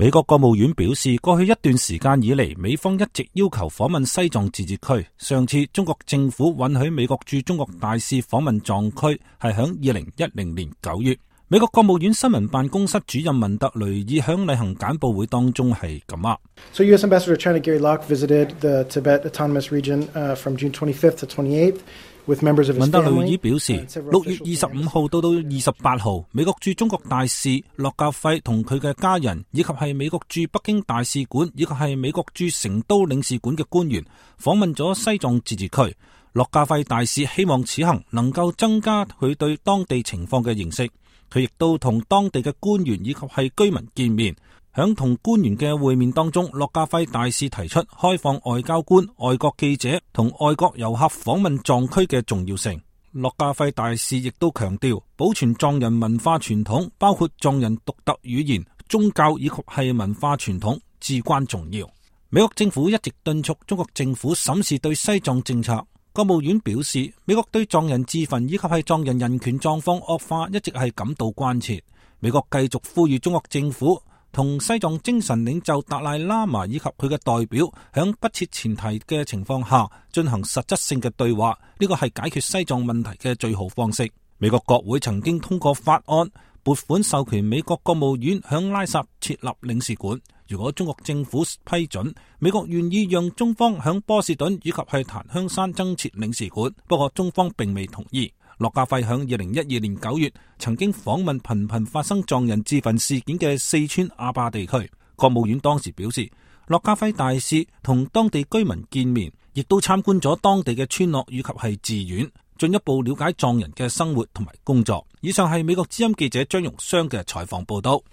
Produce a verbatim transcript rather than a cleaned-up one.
美國國務院表示，過去一段時間以嚟，美方一直要求訪問西藏自治區。上次中國政府允許美國駐中國大使訪問藏區係響二零一零年九月。美國國務院新聞辦公室主任文特雷爾響例行簡報會當中係咁話。 So U S Ambassador China Gary Locke visited the Tibet Autonomous Region uh, from June twenty-fifth to twenty-eighth. 文特雷爾表示，六月二十五號到到二十八號，美國駐中國大使洛格費同佢嘅家人，以及係美國駐北京大使館，以及係美國駐成都領事館嘅官員訪問咗西藏自治區。洛格費大使希望此行能夠增加佢對當地情況嘅認識。佢亦都同當地嘅官員以及係居民見面。響同官員嘅會面當中，洛格費大使提出開放外交官、外國記者同外國遊客訪問藏區嘅重要性。洛格費大使亦都強調，保存藏人文化傳統，包括藏人獨特語言、宗教以及係文化傳統，至關重要。美國政府一直敦促中國政府審視對西藏政策。國務院表示，美國對藏人自焚以及係藏人人權狀況惡化一直係感到關切。美國繼續呼籲中國政府同西藏精神領袖達賴喇嘛以及佢嘅代表響不設前提嘅情況下進行實質性嘅對話，呢個係解決西藏問題嘅最好方式。美國國會曾經通過法案撥款授權美國國務院響拉薩設立領事館。如果中國政府批准，美國願意讓中方響波士頓以及係檀香山增設領事館，不過中方並未同意。洛格費響二零一二年九月曾經訪問頻頻發生藏人自焚事件嘅四川阿壩地區，國務院當時表示，洛格費大使同當地居民見面，亦都參觀咗當地嘅村落以及係寺院，進一步了解藏人嘅生活同埋工作。以上係美國之音記者張容湘嘅採訪報道。